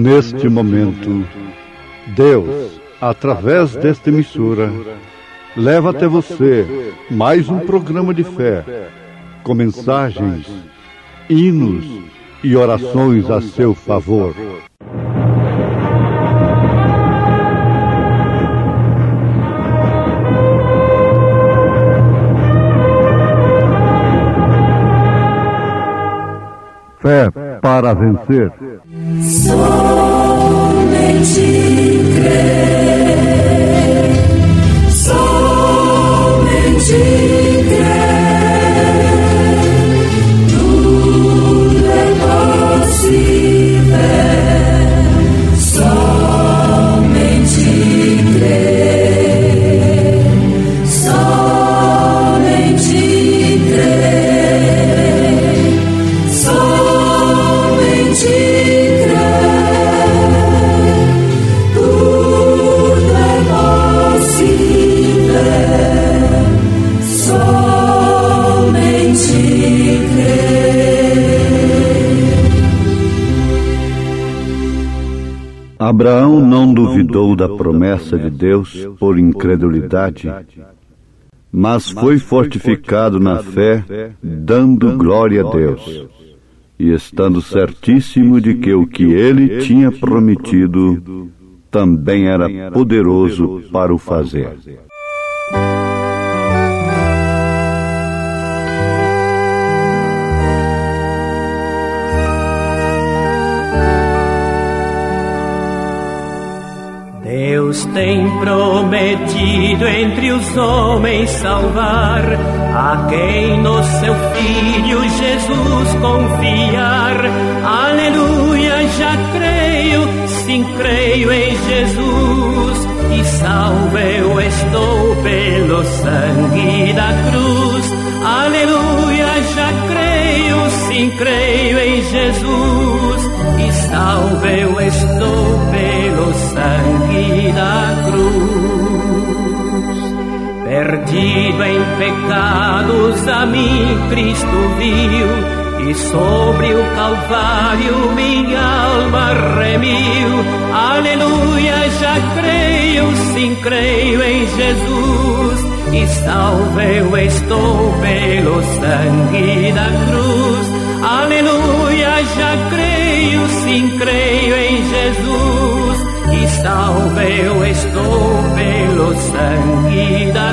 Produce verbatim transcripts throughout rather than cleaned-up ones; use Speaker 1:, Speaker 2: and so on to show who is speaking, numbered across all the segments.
Speaker 1: Neste momento, Deus, através desta emissora, leva até você mais um programa de fé, com mensagens, hinos e orações a seu favor. Fé para vencer.
Speaker 2: Somente crer, somente crer, tudo é possível, somente crer, somente crer, somente
Speaker 1: Abraão não duvidou da promessa de Deus por incredulidade, mas foi fortificado na fé, dando glória a Deus, e estando certíssimo de que o que ele tinha prometido também era poderoso para o fazer.
Speaker 3: Deus tem prometido entre os homens salvar a quem no seu Filho Jesus confiar. Aleluia, já creio, sim creio em Jesus, e salvo eu estou pelo sangue da cruz. Aleluia, já creio, sim creio em Jesus, e salvo eu estou pelo sangue da cruz. Perdido em pecados a mim Cristo viu, e sobre o Calvário minha alma remiu. Aleluia, já creio, sim creio em Jesus, e salvo eu estou pelo sangue da cruz. Aleluia, já creio, sim creio em Jesus, e salvo eu estou pelo sangue da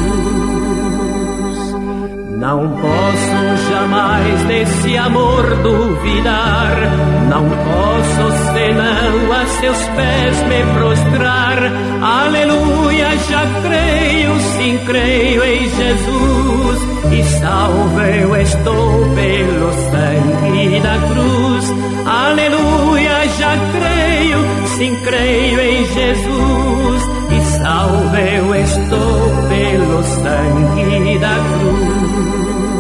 Speaker 3: cruz. Não posso jamais desse amor duvidar, não posso senão a seus pés me prostrar. Aleluia, já creio, sim creio em Jesus, e salvo eu estou pelo sangue da cruz. Aleluia, já creio, sim creio em Jesus, e salvo eu estou pelo sangue da cruz.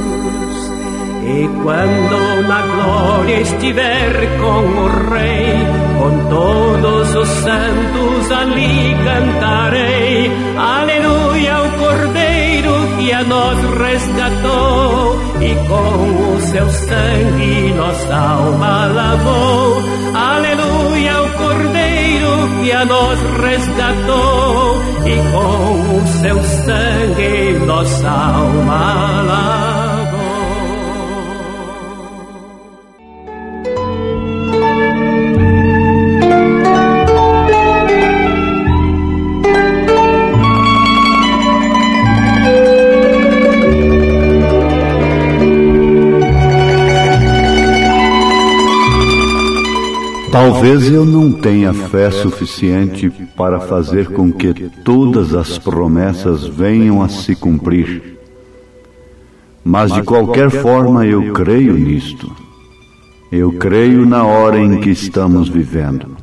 Speaker 3: E quando na glória estiver com o Rei, com todos os santos ali cantarei. Aleluia, o Cordeiro que a nós resgatou, e com o seu sangue nossa alma lavou. Aleluia, o Cordeiro que a nós resgatou, e com o seu sangue nossa alma lavou.
Speaker 1: Talvez eu não tenha fé suficiente para fazer com que todas as promessas venham a se cumprir. Mas de qualquer forma eu creio nisto. Eu creio na hora em que estamos vivendo.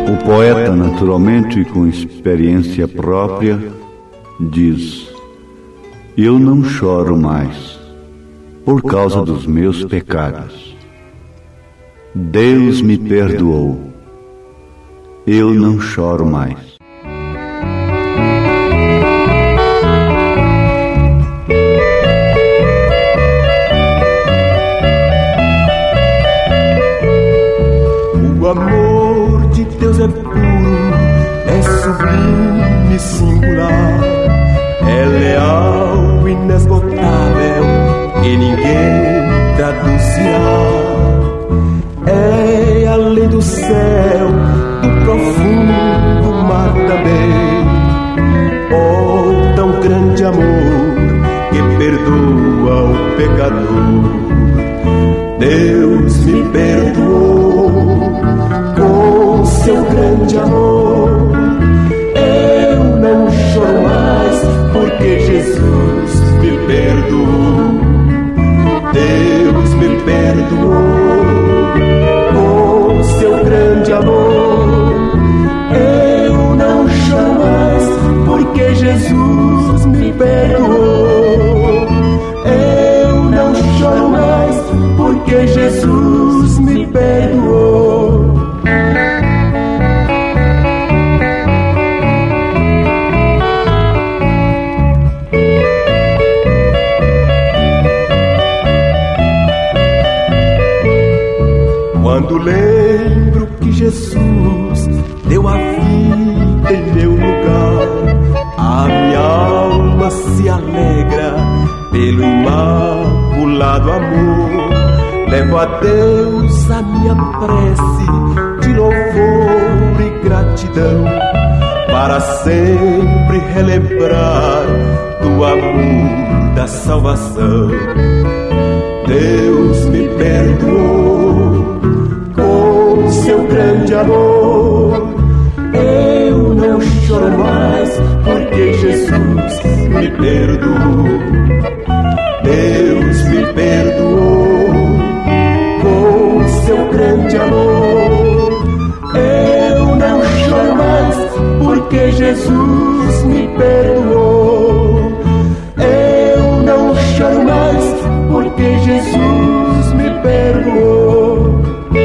Speaker 4: Poeta, naturalmente e com experiência própria, diz:
Speaker 1: Eu não choro mais por causa dos meus pecados. Deus me perdoou. Eu não choro mais.
Speaker 4: O amor de Deus é puro, é sublime e singular, é leal, inesgotável, e ninguém traduzirá. É além do céu, do profundo mar também. Oh, tão grande amor que perdoa o pecador. Deus me perdoou com seu grande amor. Eu não choro mais porque Jesus me perdoou. Deus me perdoou com seu grande amor. Eu não choro mais porque Jesus me perdoou. Eu não choro mais porque Jesus me perdoou. Quando lembro que Jesus deu a vida em meu lugar, a minha alma se alegra pelo imaculado amor. Levo a Deus a minha prece de louvor e gratidão, para sempre relembrar do amor da salvação. Deus me perdoou com seu grande amor. Eu não choro mais porque Jesus me perdoou. Deus me perdoou com seu grande amor. Eu não choro mais porque Jesus me perdoou. Eu não choro mais porque Jesus me perdoou.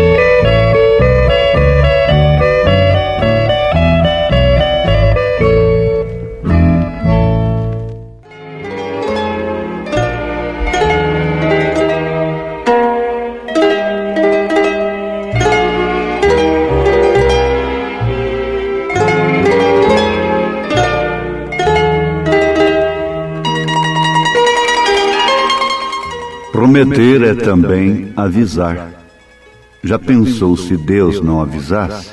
Speaker 1: Prometer é também avisar. Já pensou se Deus não avisasse?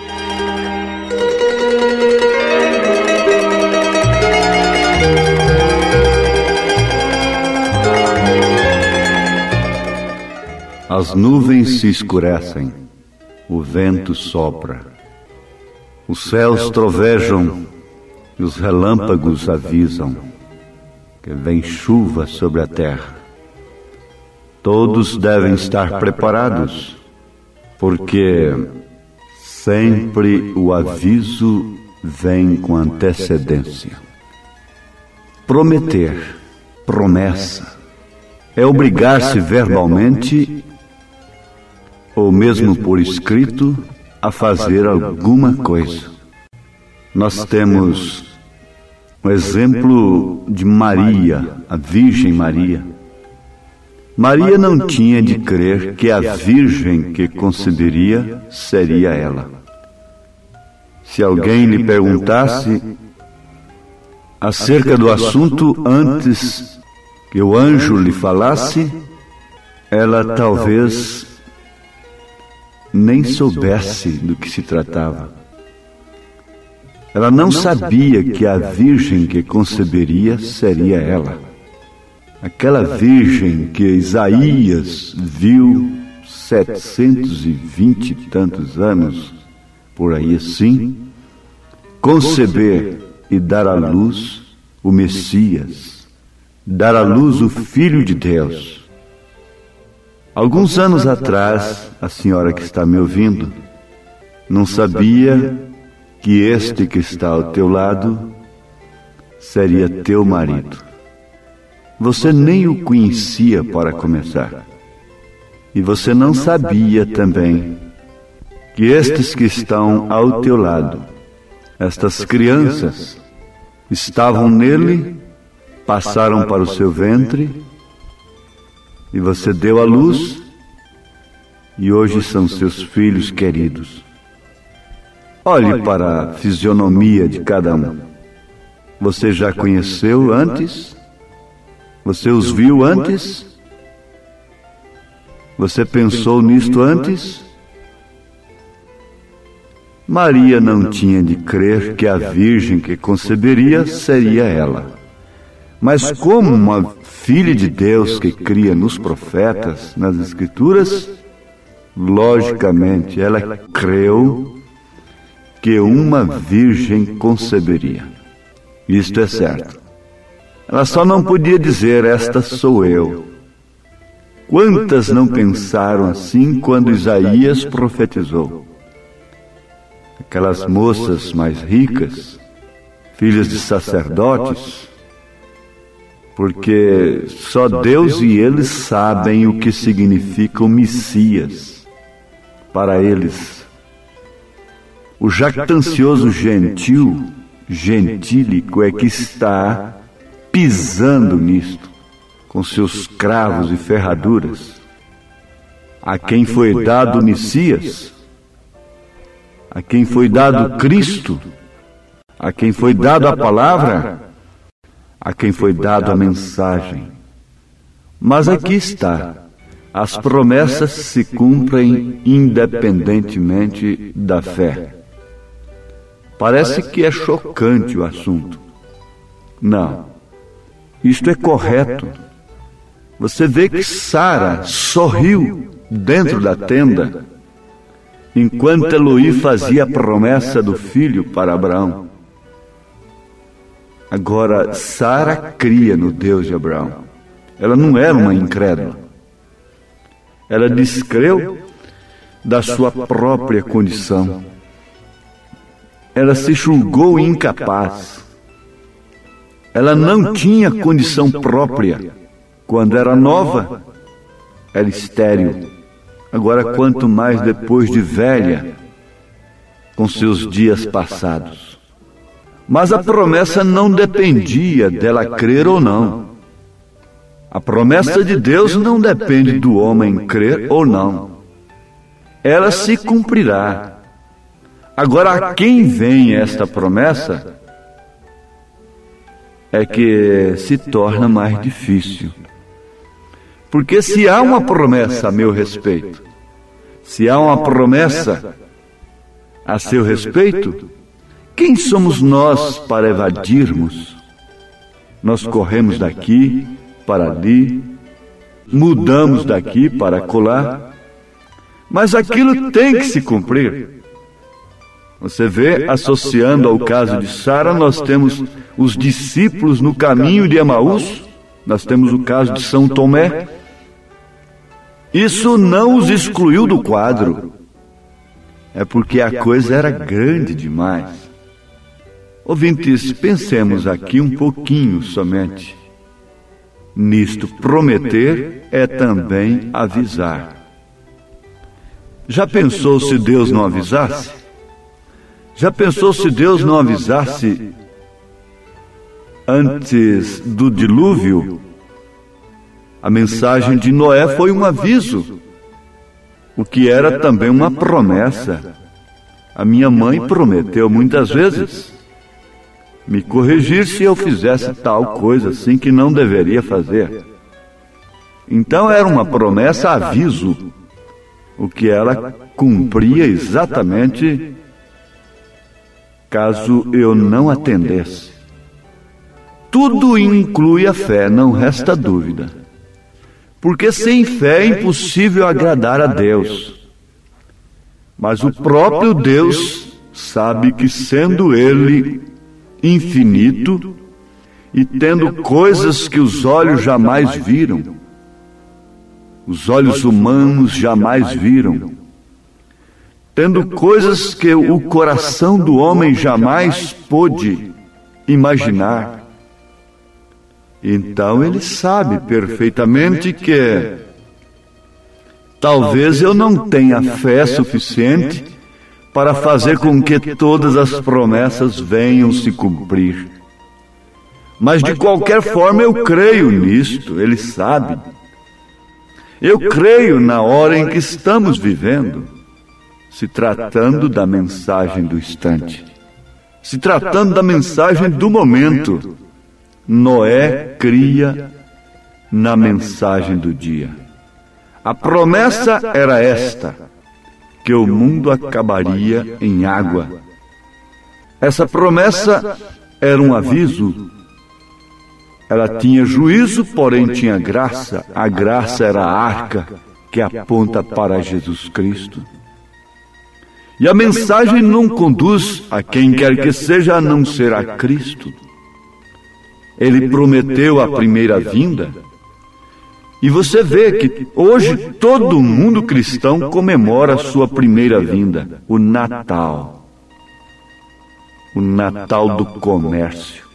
Speaker 1: As nuvens se escurecem, o vento sopra, os céus trovejam e os relâmpagos avisam que vem chuva sobre a terra. Todos devem estar preparados, porque sempre o aviso vem com antecedência. Prometer, promessa, é obrigar-se verbalmente ou mesmo por escrito a fazer alguma coisa. Nós temos o exemplo de Maria, a Virgem Maria. Maria não tinha de crer que a virgem que conceberia seria ela. Se alguém lhe perguntasse acerca do assunto antes que o anjo lhe falasse, ela talvez nem soubesse do que se tratava. Ela não sabia que a virgem que conceberia seria ela. Aquela virgem que Isaías viu setecentos e vinte e tantos anos, por aí assim, conceber e dar à luz o Messias, dar à luz o Filho de Deus. Alguns anos atrás, a senhora que está me ouvindo, não sabia que este que está ao teu lado seria teu marido. Você nem o conhecia para começar. E você não sabia também que estes que estão ao teu lado, estas crianças, estavam nele, passaram para o seu ventre, e você deu à luz, e hoje são seus filhos queridos. Olhe para a fisionomia de cada um. Você já conheceu antes? Você os viu antes? Você pensou nisto antes? Maria não tinha de crer que a virgem que conceberia seria ela. Mas como uma filha de Deus que cria nos profetas, nas Escrituras, logicamente ela creu que uma virgem conceberia. Isto é certo. Ela só não podia dizer, esta sou eu. Quantas não pensaram assim quando Isaías profetizou? Aquelas moças mais ricas, filhas de sacerdotes, porque só Deus e eles sabem o que significa o Messias para eles. O jactancioso gentil, gentílico é que está pisando nisto, com seus cravos e ferraduras. A quem foi dado o Messias, a quem foi dado Cristo, a quem foi dado a palavra, a quem foi dado a mensagem. Mas aqui está, as promessas se cumprem independentemente da fé. Parece que é chocante o assunto. Não, isto é correto. Você vê que Sara sorriu dentro da tenda, enquanto Eloí fazia a promessa do filho para Abraão. Agora, Sara cria no Deus de Abraão. Ela não era uma incrédula. Ela descreu da sua própria condição. Ela se julgou incapaz. Ela não tinha condição própria. Quando era nova, era estéril. Agora, quanto mais depois de velha, com seus dias passados. Mas a promessa não dependia dela crer ou não. A promessa de Deus não depende do homem crer ou não. Ela se cumprirá. Agora, a quem vem esta promessa é que se torna mais difícil. Porque se há uma promessa a meu respeito, se há uma promessa a seu respeito, quem somos nós para evadirmos? Nós corremos daqui para ali, mudamos daqui para acolá, mas aquilo tem que se cumprir. Você vê, associando ao caso de Sara, nós temos os discípulos no caminho de Emaús, nós temos o caso de São Tomé. Isso não os excluiu do quadro. É porque a coisa era grande demais. Ouvintes, pensemos aqui um pouquinho somente. Nisto, prometer é também avisar. Já pensou se Deus não avisasse? Já pensou se Deus não avisasse antes do dilúvio? A mensagem de Noé foi um aviso, o que era também uma promessa. A minha mãe prometeu muitas vezes me corrigir se eu fizesse tal coisa assim que não deveria fazer. Então era uma promessa aviso, o que ela cumpria exatamente caso eu não atendesse. Tudo inclui a fé, não resta dúvida. Porque sem fé é impossível agradar a Deus. Mas o próprio Deus sabe que, sendo Ele infinito e tendo coisas que os olhos jamais viram, os olhos humanos jamais viram, tendo coisas que o coração do homem jamais pôde imaginar, Então ele sabe perfeitamente que talvez eu não tenha fé suficiente para fazer com que todas as promessas venham se cumprir. Mas de qualquer forma eu creio nisto, ele sabe. Eu creio na hora em que estamos vivendo, se tratando da mensagem do instante, se tratando da mensagem do momento. Noé cria na mensagem do dia. A promessa era esta, que o mundo acabaria em água. Essa promessa era um aviso. Ela tinha juízo, porém tinha graça. A graça era a arca que aponta para Jesus Cristo. E a mensagem não conduz a quem quer que seja a não ser a Cristo. Ele prometeu a primeira vinda. E você vê que hoje todo mundo cristão comemora a sua primeira vinda, o Natal. O Natal do comércio.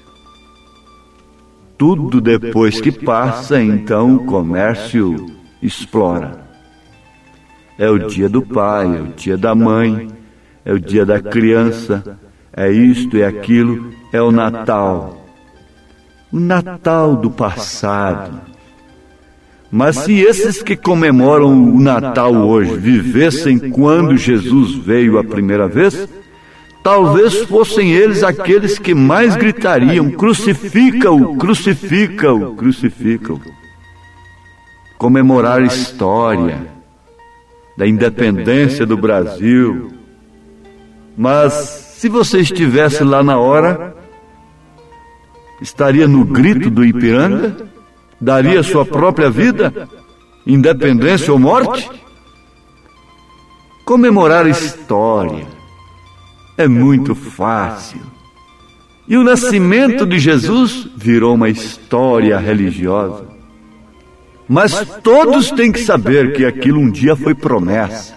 Speaker 1: Tudo depois que passa, então o comércio explora. É o dia do pai, é o dia da mãe, é o dia da criança, é isto e aquilo, é o Natal. O Natal do passado. Mas se esses que comemoram o Natal hoje vivessem quando Jesus veio a primeira vez, talvez fossem eles aqueles que mais gritariam: crucifica-o, crucifica-o, crucifica-o. Comemorar a história da independência do Brasil. Mas se você estivesse lá na hora, estaria no grito do Ipiranga? Daria sua própria vida? Independência ou morte? Comemorar a história é muito fácil. E o nascimento de Jesus virou uma história religiosa. Mas todos têm que saber que aquilo um dia foi promessa.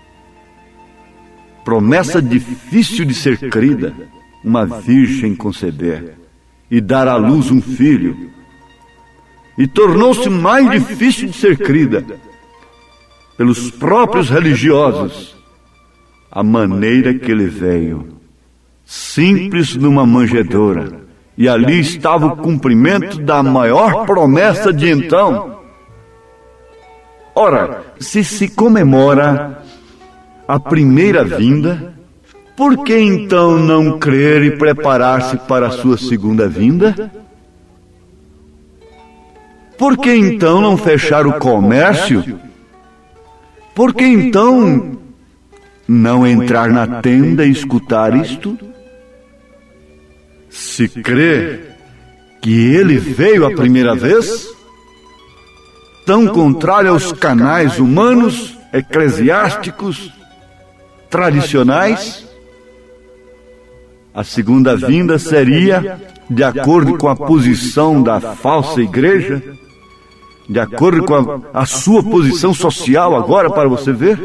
Speaker 1: Promessa difícil de ser crida. Uma virgem conceber e dar à luz um filho. E tornou-se mais difícil de ser crida pelos próprios religiosos. A maneira que ele veio, simples numa manjedoura, e ali estava o cumprimento da maior promessa de então. Ora, se se comemora a primeira vinda, por que então não crer e preparar-se para a sua segunda vinda? Por que então não fechar o comércio? Por que então não entrar na tenda e escutar isto? Se crê que ele veio a primeira vez, tão contrário aos canais humanos, eclesiásticos, tradicionais, a segunda vinda seria de acordo com a posição da falsa igreja, de acordo com a, a sua posição social agora, para você ver.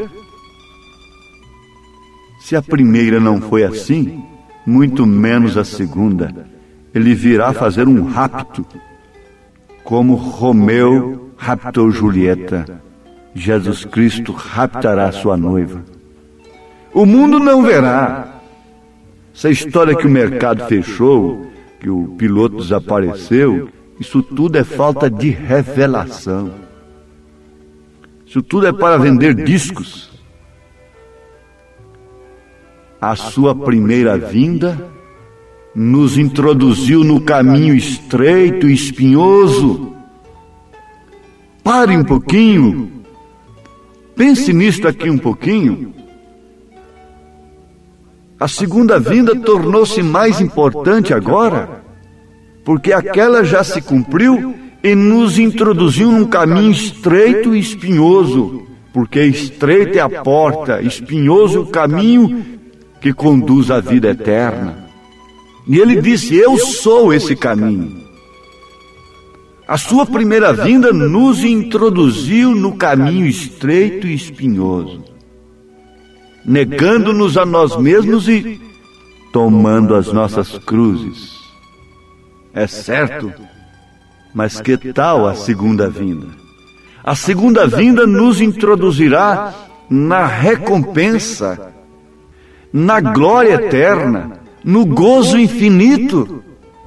Speaker 1: Se a primeira não foi assim, muito menos a segunda. Ele virá fazer um rapto, como Romeu raptou Julieta. Jesus Cristo raptará sua noiva. O mundo não verá. Essa história que o mercado fechou, que o piloto desapareceu, isso tudo é falta de revelação. Isso tudo é para vender discos. A sua primeira vinda nos introduziu no caminho estreito e espinhoso. Pare um pouquinho. Pense nisto aqui um pouquinho. A segunda vinda tornou-se mais importante agora, porque aquela já se cumpriu e nos introduziu num caminho estreito e espinhoso, porque estreita é a porta, espinhoso o caminho que conduz à vida eterna. E ele disse: eu sou esse caminho. A sua primeira vinda nos introduziu no caminho estreito e espinhoso, negando-nos a nós mesmos e tomando as nossas cruzes. É certo Mas que tal a segunda vinda? A segunda vinda nos introduzirá na recompensa, na glória eterna, no gozo infinito.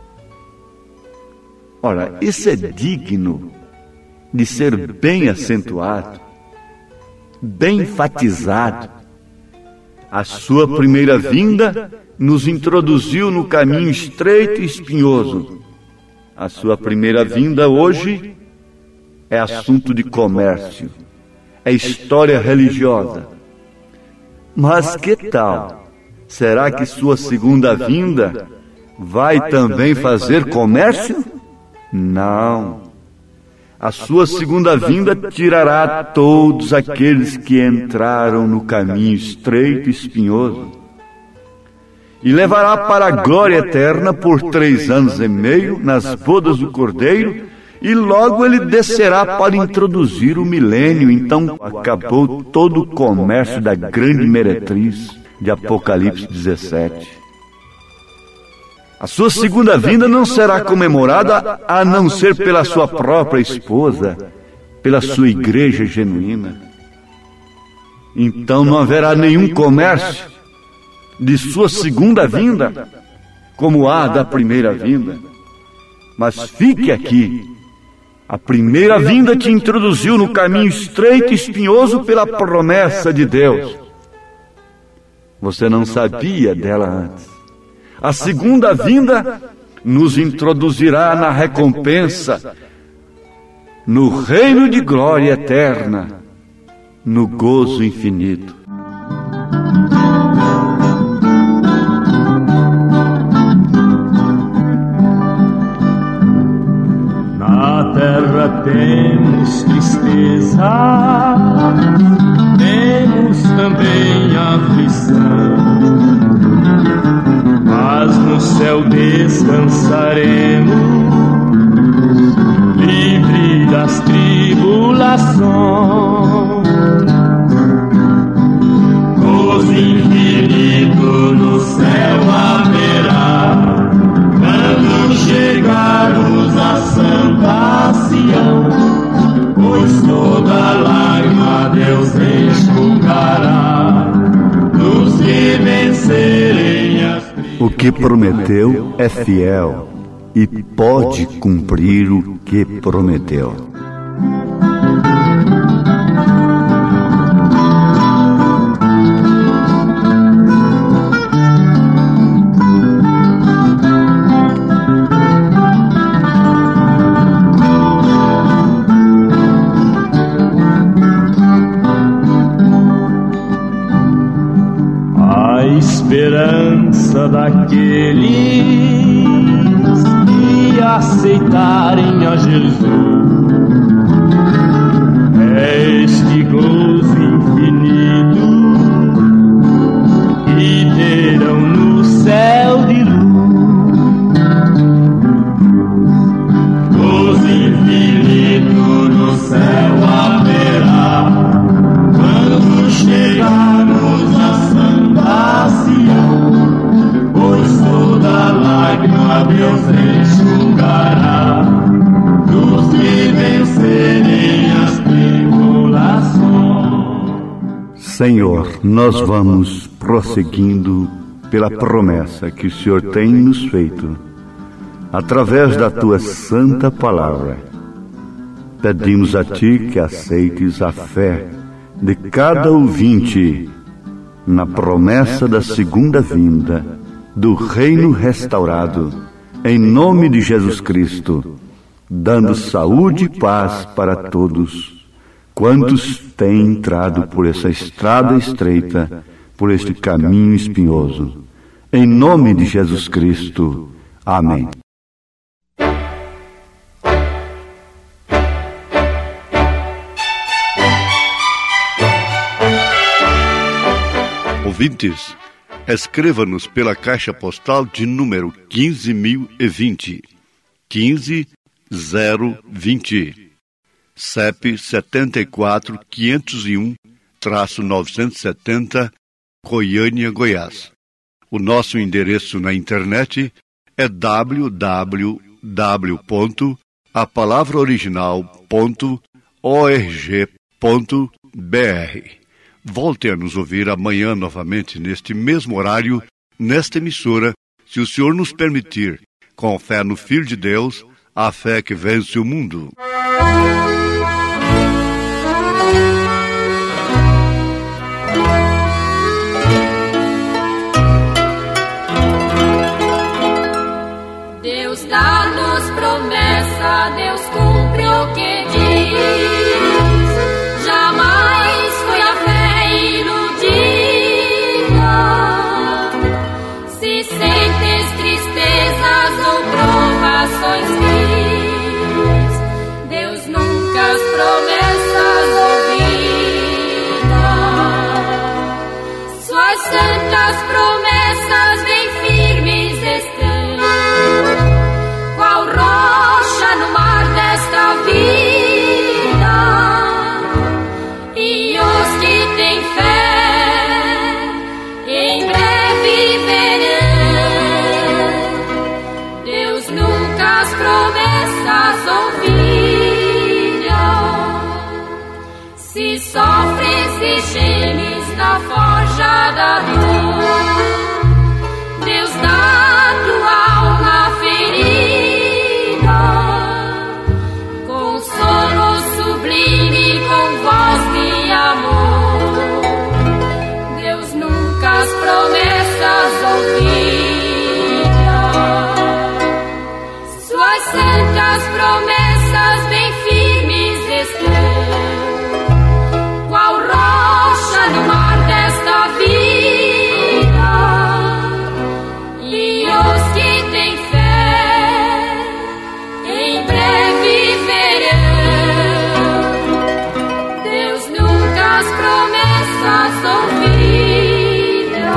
Speaker 1: Ora, isso é digno de ser bem acentuado, bem enfatizado. A sua primeira vinda nos introduziu no caminho estreito e espinhoso. A sua primeira vinda hoje é assunto de comércio, é história religiosa. Mas que tal? Será que sua segunda vinda vai também fazer comércio? Não. A sua segunda vinda tirará todos aqueles que entraram no caminho estreito e espinhoso e levará para a glória eterna por três anos e meio nas bodas do Cordeiro, e logo ele descerá para introduzir o milênio. Então acabou todo o comércio da grande meretriz de Apocalipse dezessete. A sua segunda vinda não será comemorada a não ser pela sua própria esposa, pela sua igreja genuína. Então não haverá nenhum comércio de sua segunda vinda, como há da primeira vinda. Mas fique aqui. A primeira vinda te introduziu no caminho estreito e espinhoso pela promessa de Deus. Você não sabia dela antes. A segunda vinda nos introduzirá na recompensa, no reino de glória eterna, no gozo infinito.
Speaker 4: Na terra temos tristeza, temos também aflição, mas no céu descansaremos, livre das tribulações. Gozo infinito no céu haverá, quando chegarmos a Santa Sião, pois toda lágrima Deus enxugará, nos que vencerem as tribulações.
Speaker 1: O que prometeu é fiel e pode cumprir o que prometeu.
Speaker 4: A esperança daqueles que aceitarem a Jesus é este gozo infinito que terão no céu de luz. Gozo infinito no céu haverá, quando chegarmos a Santa Sião, pois toda lágrima Deus enxugará, dos que vencerem as tribulações.
Speaker 1: Senhor, nós vamos prosseguindo pela promessa que o Senhor tem nos feito, através da Tua santa palavra. Pedimos a Ti que aceites a fé de cada ouvinte na promessa da segunda vinda, do reino restaurado, em nome de Jesus Cristo, dando saúde e paz para todos quantos têm entrado por essa estrada estreita, por este caminho espinhoso. Em nome de Jesus Cristo. Amém. Ouvintes, escreva-nos pela caixa postal de número quinze mil e vinte, quinze zero vinte, C E P setenta e quatro quinhentos e um, novecentos e setenta, Goiânia, Goiás. O nosso endereço na internet é w w w ponto a palavra original ponto org ponto br. Volte a nos ouvir amanhã novamente neste mesmo horário, nesta emissora, se o Senhor nos permitir, com fé no Filho de Deus, a fé que vence o mundo.
Speaker 5: Deus dá-nos promessa, Deus cumpre o que diz. Jamais foi a fé iludida. Se sentes tristezas ou provações vis, Deus nunca as promessas ouvida. Suas santas promessas bem firmes estão, qual rocha no mar desta vida, e os que têm fé em breve verão. Deus nunca as promessas ouvirá. Se sofres e gemes na forja da dor, Deus dá tua alma ferida consolo sublime com voz de amor. Deus nunca as promessas ouvirá. Suas santas promessas bem firmes estão, qual rocha no mar desta vida, e os que têm fé em breve verão. Deus nunca as promessas ouvirá.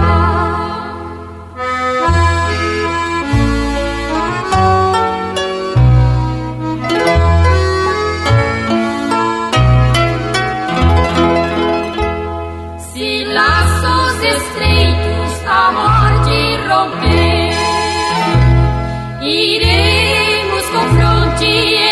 Speaker 5: Se laços estreitos a morte romper, iremos com fronte